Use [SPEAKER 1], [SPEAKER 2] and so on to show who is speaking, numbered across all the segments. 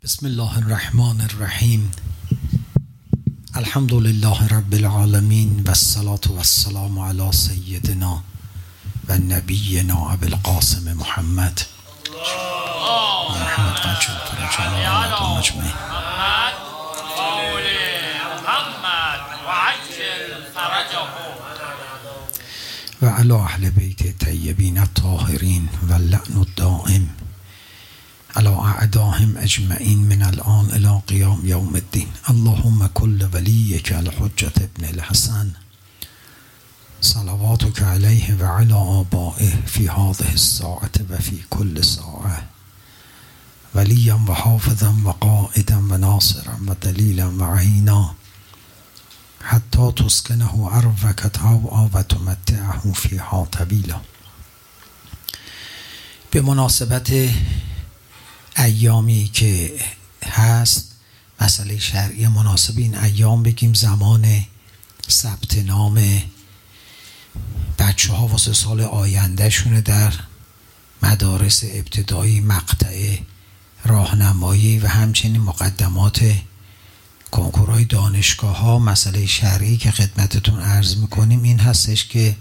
[SPEAKER 1] بسم الله الرحمن الرحیم. الحمد لله رب العالمین و الصلاة و السلام علی سیدنا و نبینا ابی القاسم محمد و علی اهل بیت طیبین الطاهرین و اللعن الدائم على اعدائهم اجمعین من الان الى قیام یوم الدین. اللهم کل ولیک الحجة ابن الحسن صلواتک علیه و علی آبائه فی هذه الساعة و فی کل ساعة ولیا و حافظا و قائدا و ناصرا و دلیلا و عینا حتی تسکنه ارضک طوعا و تمتعه فیها طویلا. به مناسبت ایامی که هست، مسئله شرعی مناسب این ایام بگیم زمان ثبت نام بچه ها واسه سال آینده شونه در مدارس ابتدایی، مقطع راهنمایی و همچنین مقدمات کنکورهای دانشگاه ها. مسئله شرعی که خدمتتون عرض میکنیم این هستش که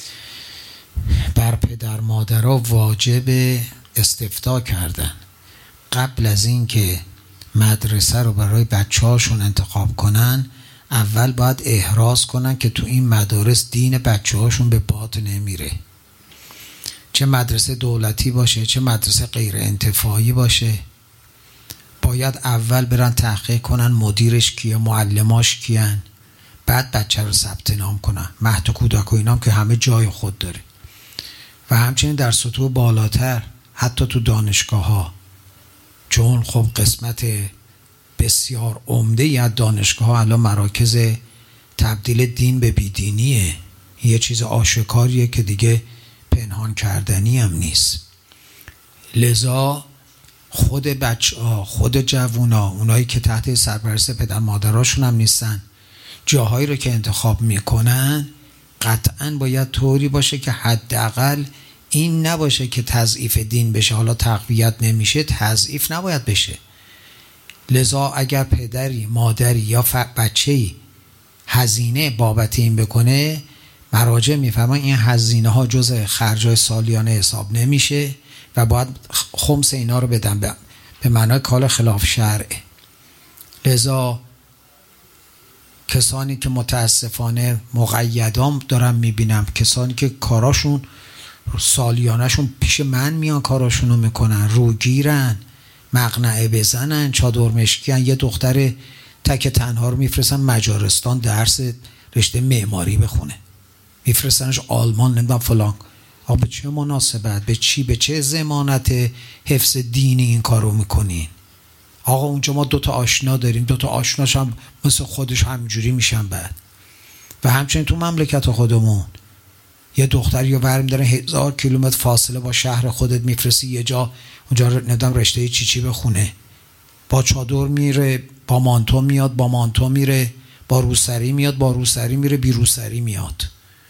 [SPEAKER 1] بر پدر مادرها واجب استفتاء کردن قبل از این که مدرسه رو برای بچه هاشون انتخاب کنن. اول باید احراز کنن که تو این مدارس دین بچه هاشون به باد نمیره، چه مدرسه دولتی باشه چه مدرسه غیر انتفاعی باشه. باید اول برن تحقیق کنن مدیرش کیه، معلماش کیان، بعد بچه رو ثبت نام کنن. مهد کودک و اینام که همه جای خود داره. و همچنین در سطوح بالاتر حتی تو دانشگاه ها، چون خب قسمت بسیار عمده ای از دانشگاه ها الان مراکز تبدیل دین به بیدینیه. یه چیز آشکاریه که دیگه پنهان کردنی هم نیست. لذا خود بچه ها، خود جوون ها، اونایی که تحت سرپرست پدر مادراشون هم نیستن، جاهایی رو که انتخاب میکنن قطعا باید طوری باشه که حداقل این نباشه که تضعیف دین بشه. حالا تقویت نمیشه، تضعیف نباید بشه. لذا اگر پدری، مادری یا بچه‌ای هزینه بابت این بکنه، مراجع میفهمن این هزینه ها جزء خرجای سالیانه حساب نمیشه و باید خمس اینا رو بدن به معنای کال خلاف شرعه. لذا کسانی که متاسفانه مقیدام دارم میبینم، کسانی که کاراشون سالیانشون پیش من میان کاراشونو میکنن، روگیرن، مقنعه بزنن، چادر مشکین، یه دختر تک تنها رو میفرستن مجارستان درس رشته معماری بخونه، میفرستنش آلمان، نمیدونم فلان. آقا به چه مناسبت، به چی، به چه ضمانت حفظ دینی این کارو میکنین؟ آقا اونجا ما دوتا آشنا داریم، دوتا آشناش هم مثل خودش همینجوری میشن بعد. و همچنین تو مملکت خودمون یه دختر یا ورم داره 1000 کیلومتر فاصله با شهر خودت میفرستی یه جا، اونجا ندام رشته چی بخونه، با چادر میره، با مانتو میاد، با مانتو میره، با روسری میاد، با روسری میره، بی روسری میاد.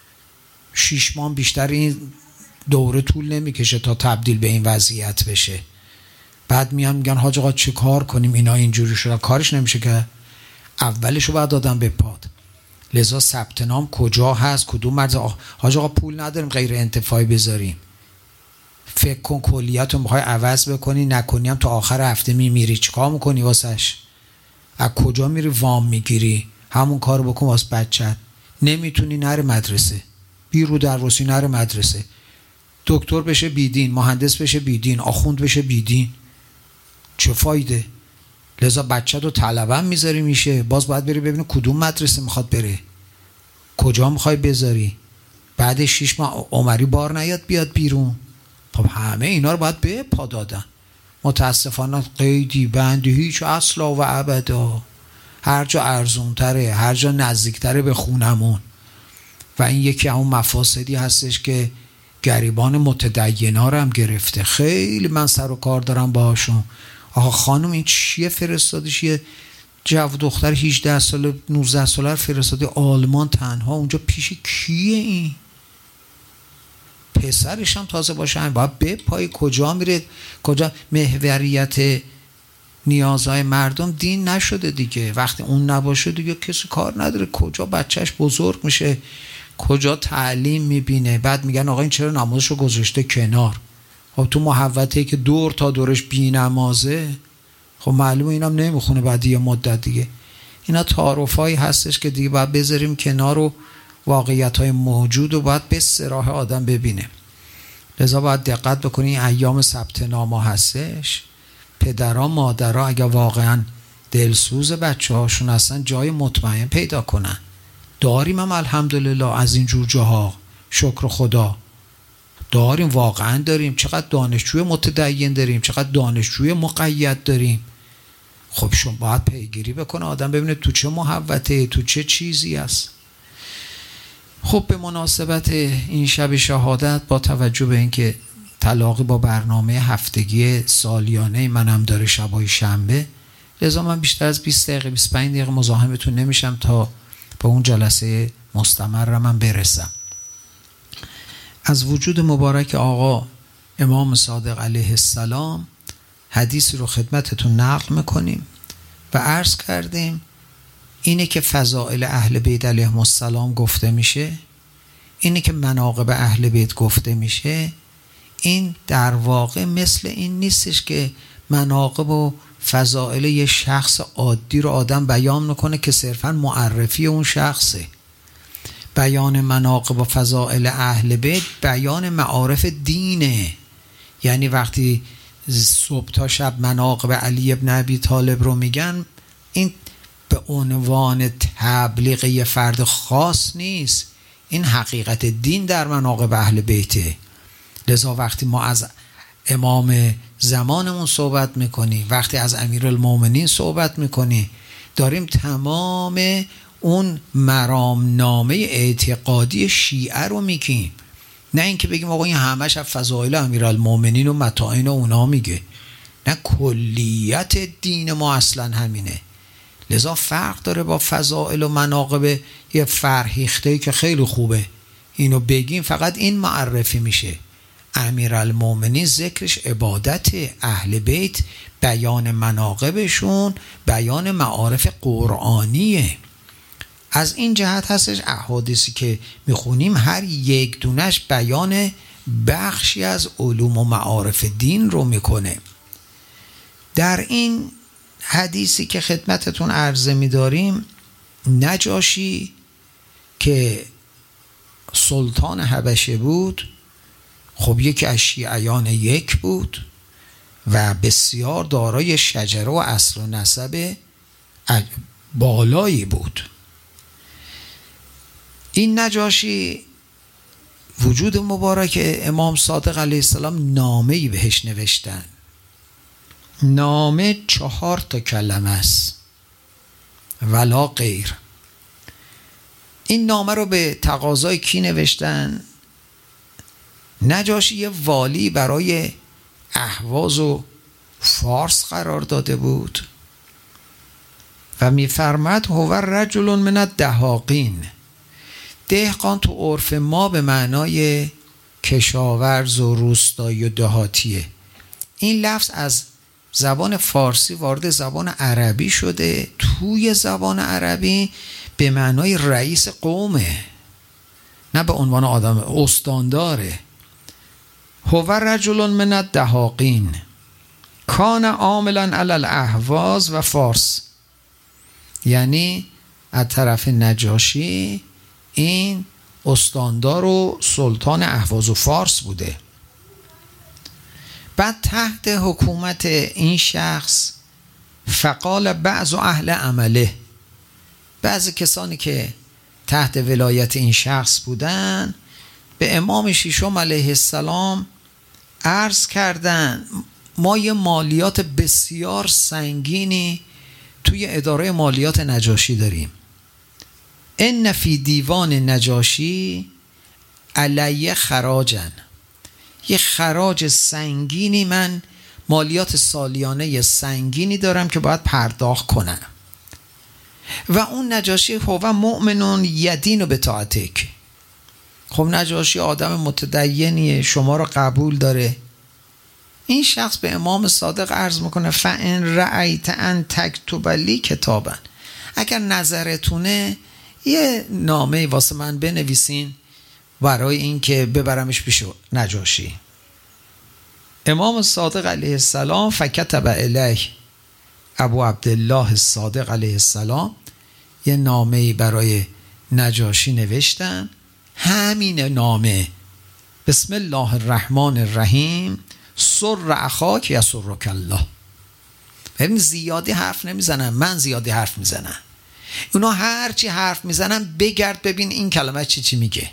[SPEAKER 1] 6 ماه بیشتر این دوره طول نمیکشه تا تبدیل به این وضعیت بشه. بعد میگن حاج آقا چه کار کنیم اینا اینجوری شده. کارش نمیشه که اولشو بعد دادم به پاد. لذا ثبت نام کجا هست، کدوم مدرسه. حاج آقا پول نداریم غیر انتفاعی بذاریم. فکر کن کلیت رو میخوای عوض بکنی، نکنی هم تا آخر هفته میمیری، چیکار میکنی واسش؟ از کجا میری وام میگیری؟ همون کارو بکن واسه بچت. نمیتونی نره مدرسه، بیرو درواسی نره مدرسه. دکتر بشه بیدین، مهندس بشه بیدین، آخوند بشه بیدین، چه فایده؟ لذا بچه رو طلبم میذاری میشه، باز باید بری ببینی کدوم مدرسه میخواد بره، کجا میخوای بذاری. بعد 6 ماه عمری بار نیاد بیاد بیرون. خب همه اینا رو باید به پا دادن. متاسفانه قیدی بندی هیچ اصلا و ابدا. هر جا ارزون تره، هر جا نزدیک تره به خونمون. و این یکی همون مفاسدی هستش که گریبان متدینا رو هم گرفته. خیلی من سر و کار دارم باهاشون. آقا خانم این چیه فرستادیش؟ یه جو دختر 18 ساله 19 ساله فرستادی آلمان تنها، اونجا پیش کیه این؟ پسرش هم تازه باشه، باید به پای کجا میره، کجا محوریت نیازهای مردم دین نشده دیگه. وقتی اون نباشه دیگه کسی کار نداره کجا بچهش بزرگ میشه، کجا تعلیم میبینه. بعد میگن آقا این چرا نمازشو گذاشته کنار؟ خب تو محوطه‌ای که دور تا دورش بی نمازه، خب معلومه اینم نمیخونه بعد یه مدت دیگه. اینا تعارفایی هستش که دیگه باید بذاریم کنار و واقعیت‌های موجود و باید به صراحت آدم ببینه. لذا باید دقت بکنین ایام ثبت نام‌ها هستش، پدرها مادرها اگر واقعا دلسوز بچه هاشون هستن جای مطمئن پیدا کنن. داریم هم الحمدلله از این جور جاها، شکر خدا داریم، واقعا داریم. چقدر دانشجوی متدین داریم، چقدر دانشجوی مقید داریم. خب شما باید پیگیری بکنه آدم ببینه تو چه محوطه، تو چه چیزی است. خب به مناسبت این شب شهادت با توجه به اینکه تلاقی با برنامه هفتگی سالیانه منم داره شبای شنبه، لذا من بیشتر از 20 دقیقه 25 دقیقه مزاحمتون نمیشم تا به اون جلسه مستمر من برسم. از وجود مبارک آقا امام صادق علیه السلام حدیثی رو خدمتتون نقل میکنیم و عرض کردیم اینه که فضائل اهل بیت علیهم السلام گفته میشه، اینه که مناقب اهل بیت گفته میشه. این در واقع مثل این نیستش که مناقب و فضائل یه شخص عادی رو آدم بیان میکنه که صرفا معرفی اون شخصه. بیان مناقب و فضائل اهل بیت بیان معارف دینه. یعنی وقتی صبح تا شب مناقب علی ابن ابی طالب رو میگن، این به عنوان تبلیغ یه فرد خاص نیست، این حقیقت دین در مناقب اهل بیته. لذا وقتی ما از امام زمانمون صحبت میکنیم، وقتی از امیرالمومنین صحبت میکنیم، داریم تمام اون مرامنامه اعتقادی شیعه رو میگیم. نه اینکه بگیم آقا این همش از فضائل امیرالمومنین و متاعین و اونا میگه، نه، کلیت دین ما اصلا همینه. لذا فرق داره با فضائل و مناقب یه فرهیخته‌ای که خیلی خوبه اینو بگیم فقط این معرفی میشه. امیرالمومنین ذکرش عبادت، اهل بیت بیان مناقبشون بیان معارف قرآنیه. از این جهت هستش احادیثی که میخونیم هر یک دونش بیان بخشی از علوم و معارف دین رو میکنه. در این حدیثی که خدمتتون عرضه میداریم، نجاشی که سلطان حبشه بود، خب یکی از شیعیان یک بود و بسیار دارای شجره و اصل و نسب بالایی بود. این نجاشی وجود مبارک امام صادق علیه السلام نامه‌ای بهش نوشتن. نامه 4 کلمه است ولا غیر. این نامه رو به تقاضای کی نوشتن؟ نجاشی یه والی برای اهواز و فارس قرار داده بود و می‌فرماد هو رجل من الدهاقین. دهقان تو عرف ما به معنای کشاورز و روستایی و دهاتیه. این لفظ از زبان فارسی وارد زبان عربی شده، توی زبان عربی به معنای رئیس قومه، نه به عنوان آدم استانداره. هو رجل من الدهاقین کان عاملا علی الاهواز و فارس. یعنی از طرف نجاشی این استاندار و سلطان اهواز و فارس بوده. بعد تحت حکومت این شخص فقال بعض اهل عمله، بعض کسانی که تحت ولایت این شخص بودن به امام ششم علیه السلام عرض کردن ما یه مالیات بسیار سنگینی توی اداره مالیات نجاشی داریم. ان فی دیوان نجاشی علیه خراجن، یه خراج سنگینی، من مالیات سالیانه سنگینی دارم که باید پرداخت کنم. و اون نجاشی هو مؤمنون یدین به طاعتک. خب نجاشی آدم متدینیه، شما رو قبول داره، این شخص به امام صادق عرض میکنه فَإِنْ رَأَیْتَ أَنْ تَکْتُبَ لِی کتابا، اگر نظرتونه یه نامه واسه من بنویسین برای این که ببرمش پیش نجاشی. امام صادق علیه السلام فکتب الیه، ابو عبدالله صادق علیه السلام یه نامه برای نجاشی نوشتن. همین نامه بسم الله الرحمن الرحیم سر اخاک یسرک الله. ببین زیادی حرف نمیزنن، من زیادی حرف میزنم، اونا هرچی حرف میزنن بگرد ببین این کلمه چی میگه.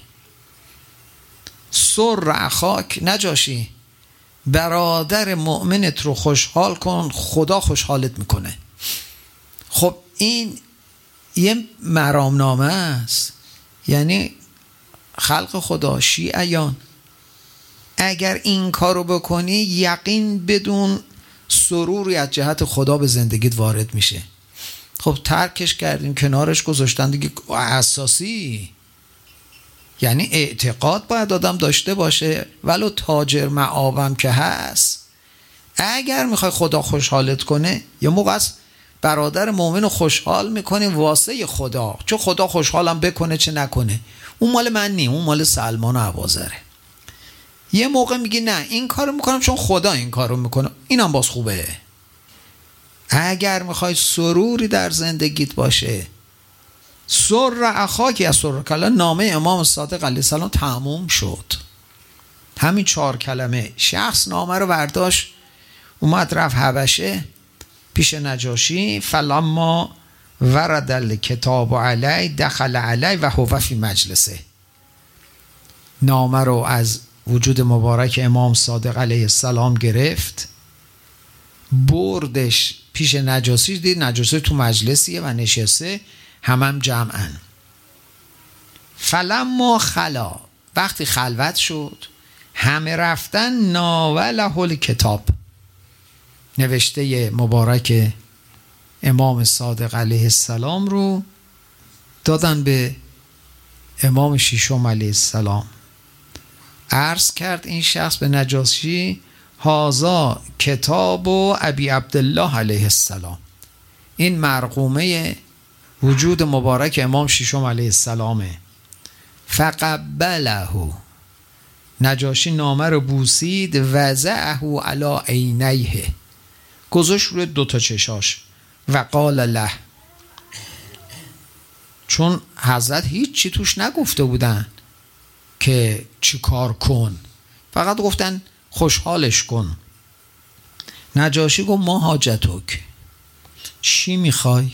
[SPEAKER 1] سر اخاک، نجاشی برادر مؤمنت رو خوشحال کن، خدا خوشحالت میکنه. خب این یه مرامنامه است، یعنی خلق خدا شیعیان اگر این کارو بکنی یقین بدون سروری از جهت خدا به زندگیت وارد میشه. خب ترکش کردیم، کنارش گذاشتن دیگه. اساسی یعنی اعتقاد باید آدم داشته باشه، ولو تاجر معابم که هست. اگر میخوای خدا خوشحالت کنه یه موقع از برادر مؤمن رو خوشحال میکنیم واسه خدا، چون خدا خوشحالم بکنه چه نکنه، اون مال من نی، اون مال سلمان و عوازره. یه موقع میگی نه این کارو میکنم چون خدا این کارو میکنه، اینم باز خوبه. اگر میخوای سروری در زندگیت باشه، سر اخاک یسرک الله، نامه امام صادق علیه السلام تموم شد. همین 4 کلمه. شخص نامه رو برداشت اومد رفت حبشه پیش نجاشی. فلما ورد الکتاب علی دخل علی و هو فی مجلسه. نامه رو از وجود مبارک امام صادق علیه السلام گرفت، بردش پیش نجاشی. دید نجاشی تو مجلسیه و نشسته، هم جمعن. فلما خلا، وقتی خلوت شد همه رفتن، ناوله الکتاب، نوشته مبارک امام صادق علیه السلام رو دادن به امام ششم علیه السلام. عرض کرد این شخص به نجاشی هازا کتاب و ابی عبدالله علیه السلام، این مرقومه وجود مبارک امام ششم علیه السلامه. فقبله، نجاشی نامه رو بوسید، وضعه علی عینیه، گذاشت روی 2 چشاش. و قال له، چون حضرت هیچ چی توش نگفته بودن که چی کار کن، فقط گفتن خوشحالش کن. نجاشی گفت ما حاجتک، چی میخوای؟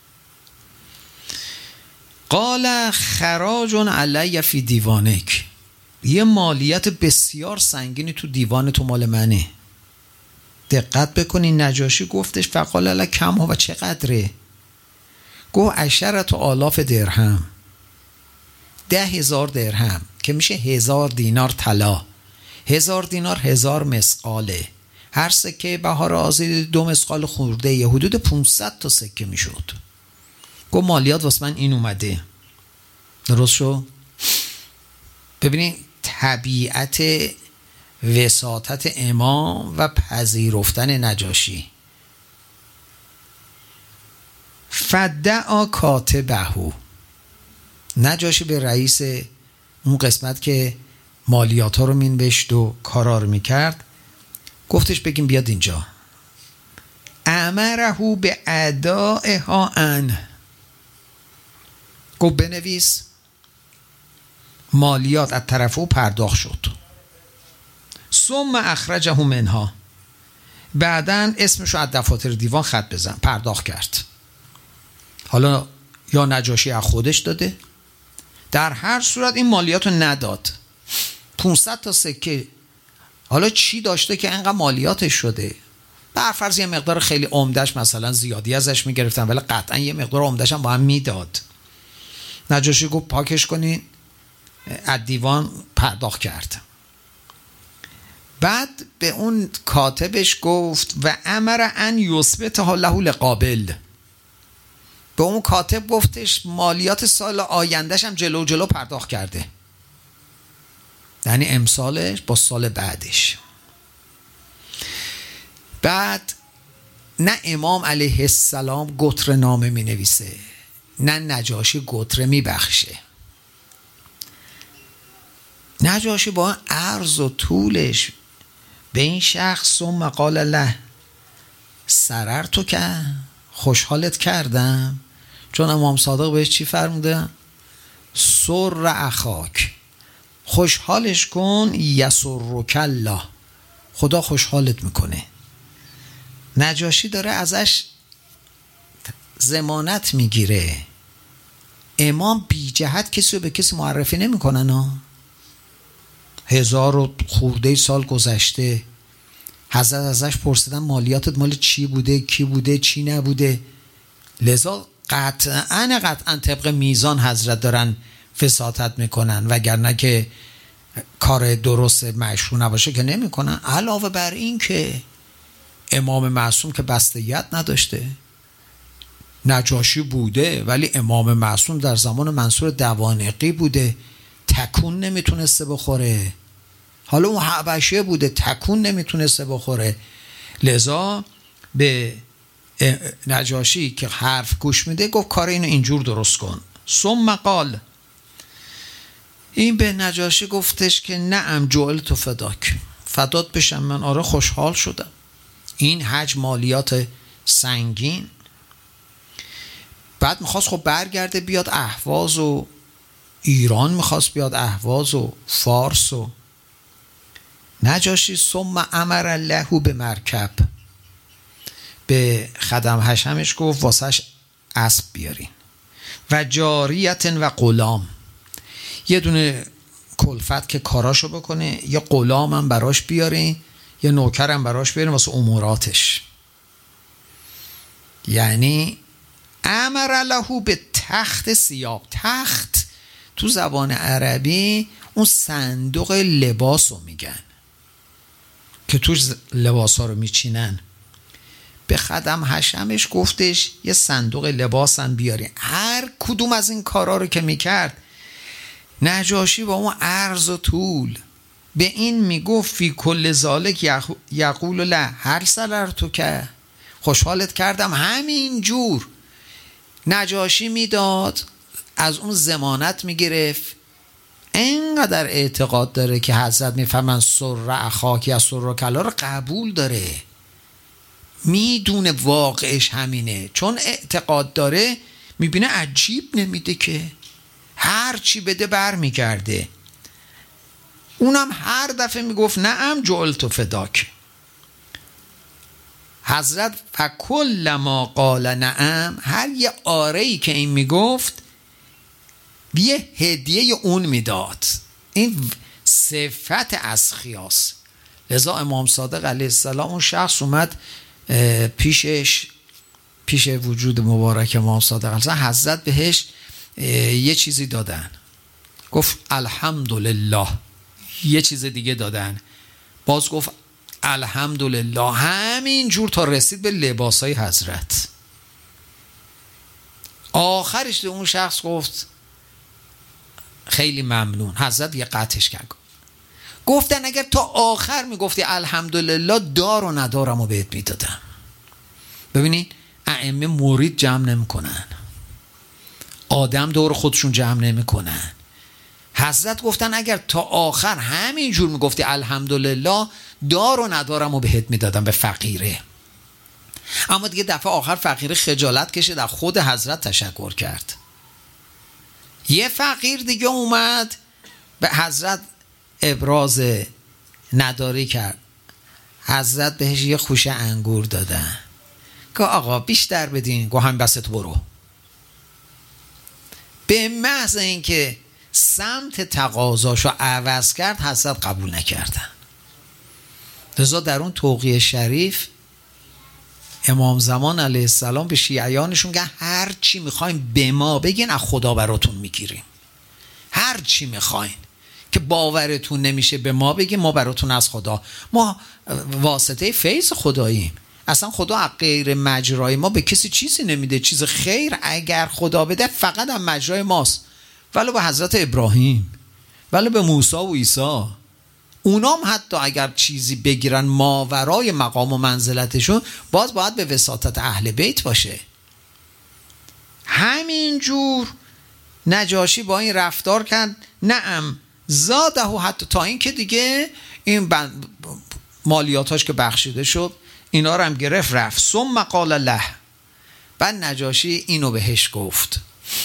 [SPEAKER 1] قال خراج علی فی دیوانک، یه مالیت بسیار سنگینی تو دیوان تو مال منه. دقت بکنین نجاشی گفتش فقال علی کم ها، و چقدره؟ گفت 10,000 درهم، 10,000 درهم که میشه 1000 دینار طلا. 1000 دینار 1000 مسقاله، هر سکه بهار آزید 2 مسقال خورده، یه حدود 500 تا سکه میشد. گفت مالیات واسه من این اومده. درست شو؟ ببینید طبیعت وساطت امام و پذیرفتن نجاشی. فدعا کاتبه، نجاشی به رئیس اون قسمت که مالیات ها رو مینوشت و کارا رو میکرد گفتش بگیم بیاد اینجا. امره به ادائها عنه، گفت بنویس مالیات از طرف او پرداخت شد. ثم اخرجه منها، بعدن اسمشو از دفاتر دیوان خط بزن، پرداخت کرد. حالا یا نجاشی از خودش داده، در هر صورت این مالیات رو نداد. 500 تا سکه، حالا چی داشته که اینقدر مالیاتش شده؟ برفرض یه مقدار خیلی عمدهش مثلا زیادی ازش میگرفتن، ولی قطعا یه مقدار عمدهش هم با هم میداد. نجاشی گفت پاکش کنین، از دیوان پرداخت کرد. بعد به اون کاتبش گفت و امر ان یثبتها له لقابل، به اون کاتب گفتش مالیات سال آیندهش هم جلو پرداخت کرده، یعنی امسالش با سال بعدش. بعد نه امام علیه السلام گتره نامه می نویسه، نه نجاشی گتره می بخشه. نجاشی با عرض و طولش به این شخص ثم قال له سررتو که خوشحالت کردم، چون امام صادق بهش چی فرموده؟ سر اخاک، خوشحالش کن، یسرک الله، خدا خوشحالت میکنه. نجاشی داره ازش ضمانت میگیره. امام بی جهت کسی رو به کسی معرفی نمیکنن. 1000 و خورده سال گذشته، حضرت ازش پرسیدن مالیاتت مال چی بوده، کی بوده، چی نبوده. لذا قطعا طبق میزان حضرت دارن فساطت میکنن، وگرنه که کار درست مشروع نباشه که نمیکنن. علاوه بر این که امام معصوم که بستگیت نداشته، نجاشی بوده ولی امام معصوم در زمان منصور دوانقی بوده، تکون نمیتونسته بخوره. حالا اون حبشه بوده، تکون نمیتونسته بخوره. لذا به نجاشی که حرف گوش میده گفت کار اینو اینجور درست کن. ثم قال، این به نجاشی گفتش که نعم جعلت فداک، فدات بشم من، آره خوشحال شدم. این حج مالیات سنگین. بعد میخواست خب برگرده بیاد اهواز و ایران، میخواست بیاد اهواز و فارس و نجاشی ثم امر الله به مرکب، به خدم حشمش گفت واسش اسب بیارین و جاریت و غلام، یه دونه کلفت که کاراشو بکنه، یه غلام هم براش بیارین، یه نوکر هم براش بیارین واسه اموراتش. یعنی امر له به تخت سیاب. تخت تو زبان عربی اون صندوق لباس رو میگن که توش لباس ها رو میچینن. به خدم حشمش گفتش یه صندوق لباس هم بیاری. هر کدوم از این کارا رو که میکرد نجاشی با اون عرض و طول به این میگفت فی کل ذالک یقول له هر سررتو که خوشحالت کردم. همین جور نجاشی میداد، از اون ضمانت میگرفت. اینقدر اعتقاد داره که حضرت میفهمن سر اخاک یا سر کلا رو قبول داره، میدونه واقعش همینه. چون اعتقاد داره میبینه عجیب نمیده که هر چی بده بر میگرده. اونم هر دفعه میگفت نعم جعلت فداک. حضرت فکل ما قال نعم، هر یه آره‌ای که این میگفت یه هدیه اون میداد. این صفت اسخیاست. لذا امام صادق علیه السلام اون شخص اومد پیش وجود مبارک امام صادق علیه السلام، حضرت بهش یه چیزی دادن، گفت الحمدلله. یه چیز دیگه دادن، باز گفت الحمدلله. همین جور تا رسید به لباسای حضرت. آخرش اون شخص گفت خیلی ممنون. حضرت یه قطعش کرد، گفتن اگر تا آخر میگفتی الحمدلله دار و ندارم و بهت میدادم. ببینید ائمه مرید جمع نمیکنن، آدم دور خودشون جمع نمیکنن. حضرت گفتن اگر تا آخر همین جور میگفتی الحمدلله دار و ندارم و بهت میدادم به فقیره. اما دیگه دفعه آخر فقیره خجالت کشید، در خود حضرت تشکر کرد. یه فقیر دیگه اومد به حضرت ابراز نداری کرد. حضرت بهش یه خوشه انگور دادن، که آقا بیشتر بدین، گو هم بست برو. به محض اینکه سمت تقاضاشو عوض کرد حضرت قبول نکردن. لذا در اون توقیه شریف امام زمان علیه السلام به شیعیانشون که هر چی میخواین به ما بگین از خدا براتون میگیریم. هر چی میخواین که باورتون نمیشه به ما بگین، ما براتون از خدا، ما واسطه فیض خداییم. اصلا خدا غیر مجرای ما به کسی چیزی نمیده. چیز خیر اگر خدا بده فقط هم مجرای ماست. ولو به حضرت ابراهیم، ولو به موسی و عیسی، اونام حتی اگر چیزی بگیرن ماورای مقام و منزلتشون، باز باید به وساطت اهل بیت باشه. همینجور نجاشی با این رفتار کرد. نعم زاده حتی تا این که دیگه این مالیاتاش که بخشیده شد اینا رو هم گرفت رفت. ثم قال له، بعد نجاشی اینو بهش گفت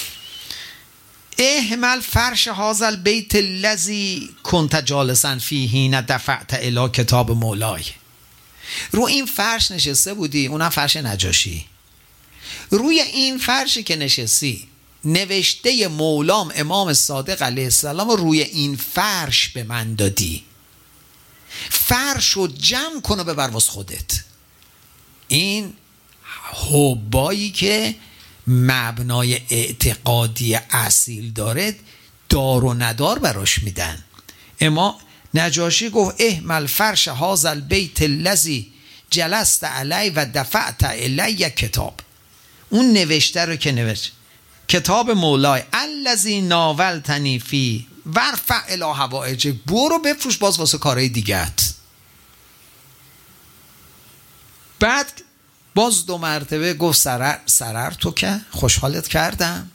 [SPEAKER 1] احمل فرش هذا البیت الذی کنت جالسا فیه حین دفعت الی کتاب مولای. رو این فرش نشسته بودی، اونم فرش نجاشی. روی این فرشی که نشستی نوشته مولام امام صادق علیه السلام روی این فرش به من دادی. فرش رو جمع کن و ببر واسه خودت. این حبایی که مبنای اعتقادی اصیل داره دار و ندار براش میدن. اما نجاشی گفت احمل فرش هذا البیت الذی جلست علی و دفعت الی کتاب. اون نوشته رو که نوشت کتاب مولای الذی ناولتنی فی ورفع الی حوائجک، برو بفروش باز واسه کارهای دیگت. بعد باز 2 مرتبه گفت سرر تو که خوشحالت کردم.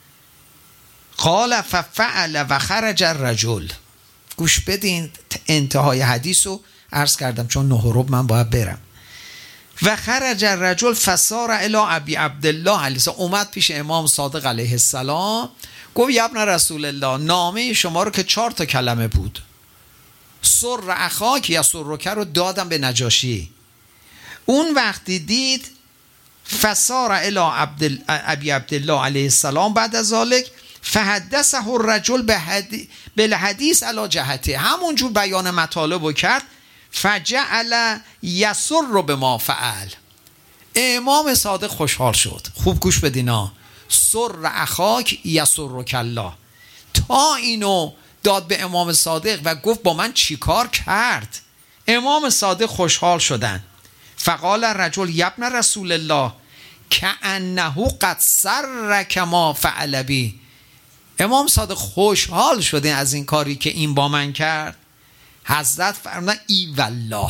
[SPEAKER 1] قال ففعل و خرج الرجل. گوش بدین انتهای حدیث رو عرض کردم چون 9:15 من باید برم. و خرج الرجل فسار الی ابی عبدالله علیه السلام، اومد پیش امام صادق علیه السلام گفت یا ابن رسول الله، نامه شما رو که 4 کلمه بود، سر اخاک یا سرک رو دادم به نجاشی. اون وقتی دید فسار الی ابی عبدالله علیه السلام بعد از ذلک فحدثه الرجل بالحدیث علی جهته، همونجور بیان مطالب رو کرد. فجعل یسر به ما فعل، امام صادق خوشحال شد. خوب گوش بدینا، سر اخاک یسرک الله، تا اینو داد به امام صادق و گفت با من چیکار کرد. امام صادق خوشحال شدن. فقال الرجل یا ابن رسول الله کأنه قد سرک ما فعل بی. امام صادق خوشحال شده از این کاری که این با من کرد. حضرت فرمودن ای والله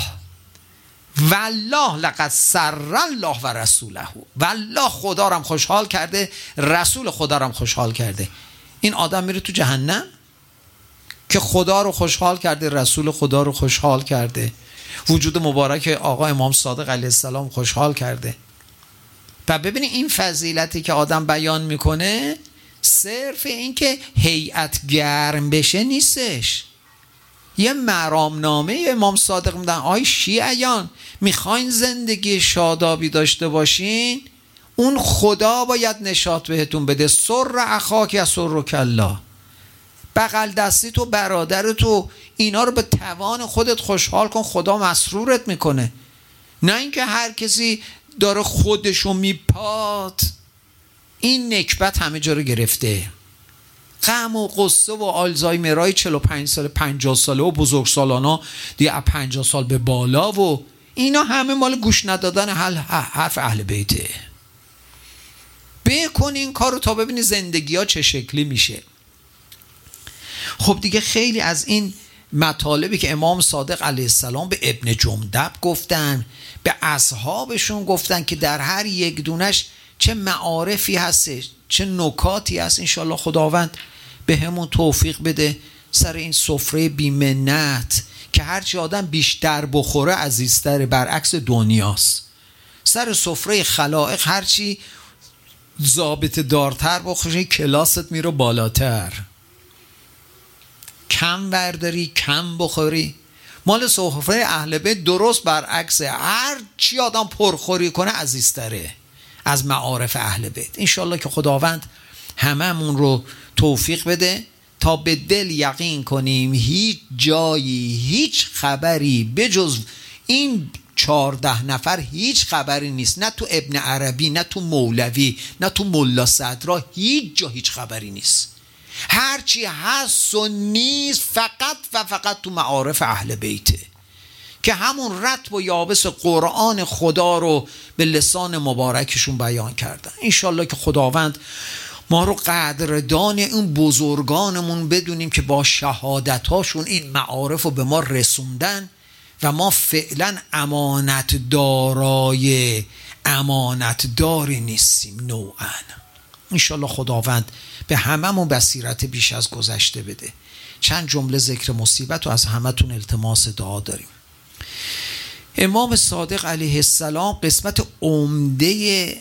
[SPEAKER 1] والله لقد سر الله و رسوله، والله خدا رم خوشحال کرده، رسول خدا رم خوشحال کرده. این آدم میره تو جهنم که خدا رو خوشحال کرده، رسول خدا رو خوشحال کرده، وجود مبارک آقا امام صادق علیه السلام خوشحال کرده. و ببینید این فضیلتی که آدم بیان میکنه صرف این که هیئت گرم بشه نیستش. یه مرامنامه امام صادق میدن آی شیعیان میخواین زندگی شادابی داشته باشین، اون خدا باید نشاط بهتون بده. سر اخاک یا سرک الله، بغل دستی تو برادر تو اینا رو به توان خودت خوشحال کن، خدا مسرورت میکنه. نه اینکه هر کسی داره خودشو میپات. این نکبت همه جا رو گرفته. غم و قصه و آلزایمرای 45 ساله 50 ساله و بزرگ سالانا دیگه 50 سال به بالا و اینا همه مال گوش ندادن حرف اهل بیته. بکن این کارو تا ببینی زندگی ها چه شکلی میشه. خب دیگه خیلی از این مطالبی که امام صادق علیه السلام به ابن جندب گفتن، به اصحابشون گفتن که در هر یک دونش چه معارفی هستش، چه نکاتی هست. انشالله خداوند به همون توفیق بده سر این سفره بیمنت که هرچی آدم بیشتر بخوره عزیزتره، برعکس دنیاست. سر سفره خلائق هرچی ضابط دارتر بخوری کلاست میره بالاتر. کم برداری کم بخوری. مال سفره اهل بیت درست برعکسه، هر چی آدم پرخوری کنه عزیزتره از معارف اهل بیت. انشالله که خداوند هممون رو توفیق بده تا به دل یقین کنیم هیچ جایی هیچ خبری بجز این 14 نفر هیچ خبری نیست. نه تو ابن عربی، نه تو مولوی، نه تو ملا صدرا، هیچ جا هیچ خبری نیست. هرچی هست و نیست فقط و فقط تو معارف اهل بیته که همون رطب و یابس قرآن خدا رو به لسان مبارکشون بیان کردن. انشالله که خداوند ما رو قدردان این بزرگانمون بدونیم که با شهادتاشون این معارف رو به ما رسوندن و ما فعلا امانتداری نیستیم نوعا. انشالله خداوند به هممون بصیرت بیش از گذشته بده. چند جمله ذکر مصیبت و از همتون التماس دعا داریم. امام صادق علیه السلام قسمت عمده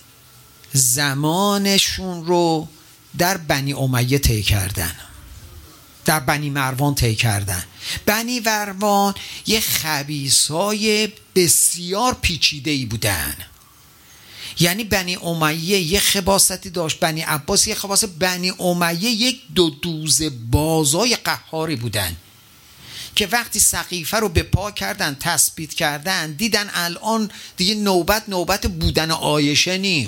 [SPEAKER 1] زمانشون رو در بنی امیه طی کردن، در بنی مروان طی کردن. بنی مروان یه خبیثای بسیار پیچیده‌ای بودن. یعنی بنی امیه یه خباثتی داشت، بنی عباس یه خباثت، بنی امیه یک دوز بازای قهاری بودن که وقتی سقیفه رو به پا کردن، تثبیت کردن، دیدن الان دیگه نوبت بودن عایشه نی.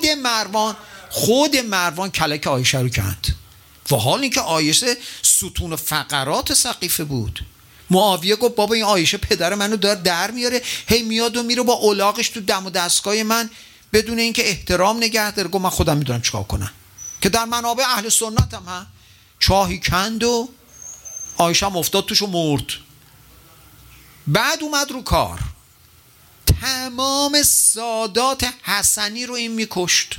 [SPEAKER 1] خود مروان کلک عایشه رو کند، و حال اینکه عایشه ستون فقرات سقیفه بود. معاویه گفت بابا این عایشه پدر منو داره در میاره، هی میاد و میره با الاغش تو دم و دستگاه من بدون اینکه احترام نگه داره. گفت من خودم میدونم چیکار کنم، که در منابع اهل سنت هم ها. چاهی کند و عایشه هم افتاد توش و مرد. بعد اومد رو کار، تمام سادات حسنی رو این میکشت.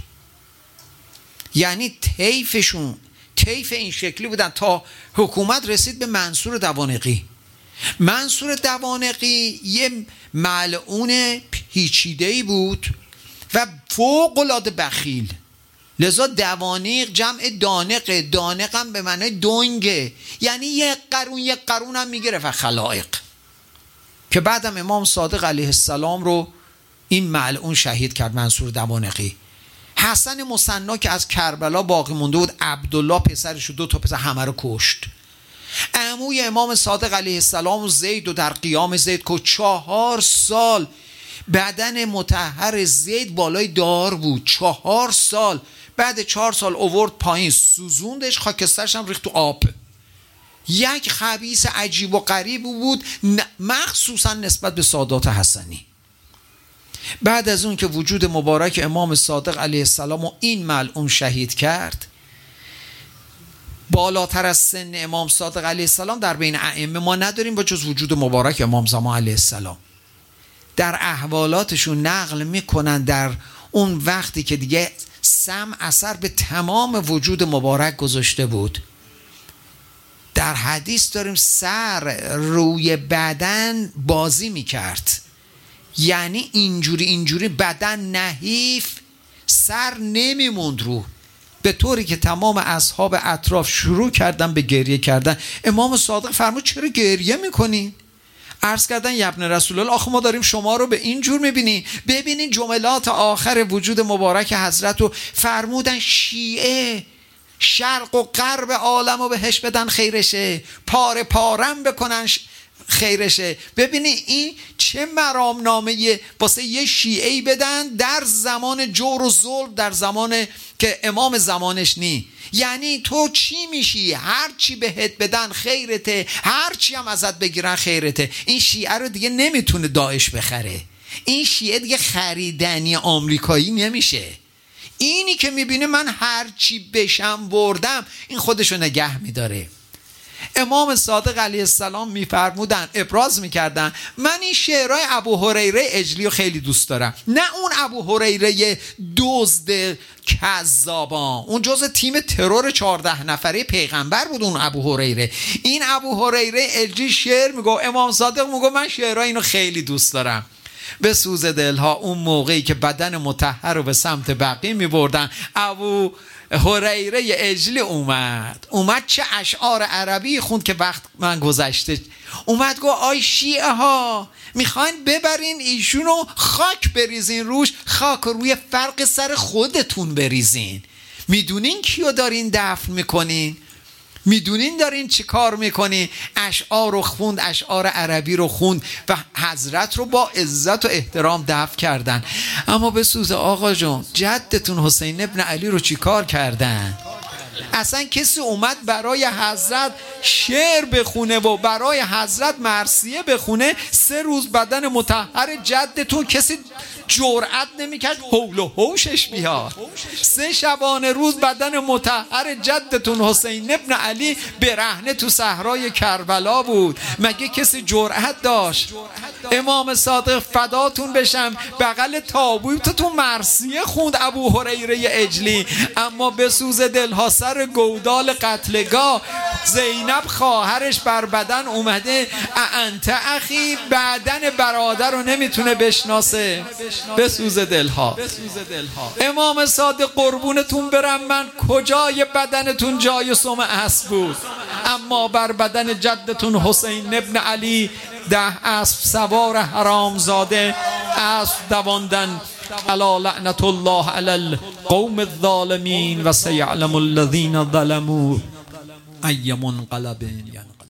[SPEAKER 1] یعنی طیف این شکلی بودن تا حکومت رسید به منصور دوانقی. منصور دوانقی یه ملعون پیچیده‌ای بود و فوق‌العاده بخیل. لذا دوانیق جمع دانقه، دانق هم به معنی دنگه، یعنی یک قرون هم میگرفت و خلائق. که بعدم امام صادق علیه السلام رو این ملعون شهید کرد منصور دوانقی. حسن مصنا که از کربلا باقی مونده بود، عبدالله پسرش و 2 تا پسر همه رو کشت. عموی امام صادق علیه السلام و زید و در قیام زید که 4 سال بدن مطهر زید بالای دار بود. 4 سال. بعد 4 سال اوورد پایین، سوزوندش، خاکسترش هم ریخت تو آب. یک خبیث عجیب و غریب بود، مخصوصا نسبت به سادات حسنی. بعد از اون که وجود مبارک امام صادق علیه السلام و این ملعون شهید کرد، بالاتر از سن امام صادق علیه السلام در بین ائمه ما نداریم با جز وجود مبارک امام زمان علیه السلام. در احوالاتشون نقل میکنن در اون وقتی که دیگه سم اثر به تمام وجود مبارک گذاشته بود، در حدیث داریم سر روی بدن بازی میکرد. یعنی اینجوری بدن نحیف، سر نمیموند رو، به طوری که تمام اصحاب اطراف شروع کردن به گریه کردن. امام صادق فرمود چرا گریه میکنین؟ عرض کردن یا ابن رسول الله، آخه ما داریم شما رو به این جور میبینیم. ببینین جملات آخر وجود مبارک حضرت رو. فرمودن شیعه شرق و غرب عالم رو بهش بدن خیرشه، پاره پارم بکنن خیرشه. ببینی این چه مرامنامه واسه یه شیعه‌ای بدن در زمان جور و ظلم، در زمان که امام زمانش نی. یعنی تو چی میشی؟ هر چی بهت بدن خیرته، هر چی هم ازت بگیرن خیرته. این شیعه رو دیگه نمیتونه داعش بخره. این شیعه دیگه خریدنی آمریکایی نمیشه. اینی که میبینه من هر چی بشم بردم، این خودشو نگه میداره. امام صادق علیه السلام میفرمودن، ابراز میکردن، من این شعرهای ابو هریره اجلی رو خیلی دوست دارم. نه اون ابو هریره دزد کذابان، اون جز تیم ترور 14 نفره پیغمبر بود اون ابو هریره. این ابو هریره اجلی شعر میگو، امام صادق میگو من شعرهای اینو خیلی دوست دارم. به سوز دلها اون موقعی که بدن مطهر رو به سمت بقیع میبردن، ابو هریره اجلی اومد چه اشعار عربی خوند که وقت من گذشته. اومد گفت آی شیعه ها میخواین ببرین ایشونو خاک بریزین روش، خاک روی فرق سر خودتون بریزین. میدونین کیو دارین دفن میکنین؟ میدونین دارین چی کار میکنین؟ اشعار رو خوند، اشعار عربی رو خوند و حضرت رو با عزت و احترام دفن کردن. اما به سوز آقا جون، جدتون حسین ابن علی رو چی کار کردن؟ اصلا کسی اومد برای حضرت شعر بخونه و برای حضرت مرثیه بخونه؟ 3 روز بدن مطهر جدتون کسی جرأت نمیکرد حول و حوشش بیاد. 3 شبانه روز بدن مطهر جدتون حسین ابن علی برهنه تو صحرای کربلا بود. مگه کسی جرأت داشت؟ امام صادق فداتون بشم بغل تابوتتون مرثیه خوند ابو هریره اجلی، اما به سوز دلها سر گودال قتلگاه زینب خواهرش بر بدن اومده. انت اخی، بدن برادر رو نمیتونه بشناسه. به سوز دلها. امام صادق قربونتون برم من، کجای بدنتون جای سم اسب بود، اما بر بدن جدتون حسین ابن علی 10 اسب سوار حرامزاده اسب دواندن. الا لعنت الله علی القوم الظالمین و سیعلم الذین ظلموا ای منقلب.